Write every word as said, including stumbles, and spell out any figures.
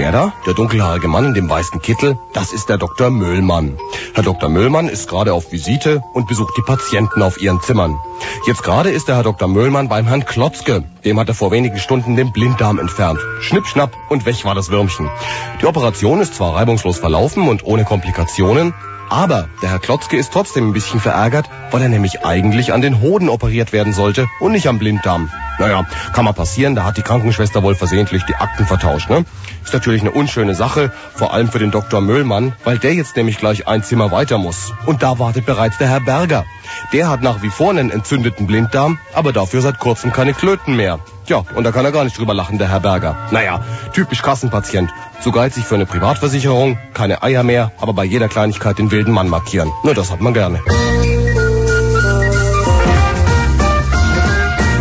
Der da, der dunkelhaarige Mann in dem weißen Kittel, das ist der Doktor Möllmann. Herr Doktor Möllmann ist gerade auf Visite und besucht die Patienten auf ihren Zimmern. Jetzt gerade ist der Herr Doktor Möllmann beim Herrn Klotzke. Dem hat er vor wenigen Stunden den Blinddarm entfernt. Schnipp, schnapp und weg war das Würmchen. Die Operation ist zwar reibungslos verlaufen und ohne Komplikationen, aber der Herr Klotzke ist trotzdem ein bisschen verärgert, weil er nämlich eigentlich an den Hoden operiert werden sollte und nicht am Blinddarm. Naja, kann mal passieren, da hat die Krankenschwester wohl versehentlich die Akten vertauscht, ne? Ist natürlich eine unschöne Sache, vor allem für den Doktor Möllmann, weil der jetzt nämlich gleich ein Zimmer weiter muss. Und da wartet bereits der Herr Berger. Der hat nach wie vor einen entzündeten Blinddarm, aber dafür seit kurzem keine Klöten mehr. Tja, und da kann er gar nicht drüber lachen, der Herr Berger. Naja, typisch Kassenpatient. Zu geizig für eine Privatversicherung, keine Eier mehr, aber bei jeder Kleinigkeit den wilden Mann markieren. Nur das hat man gerne.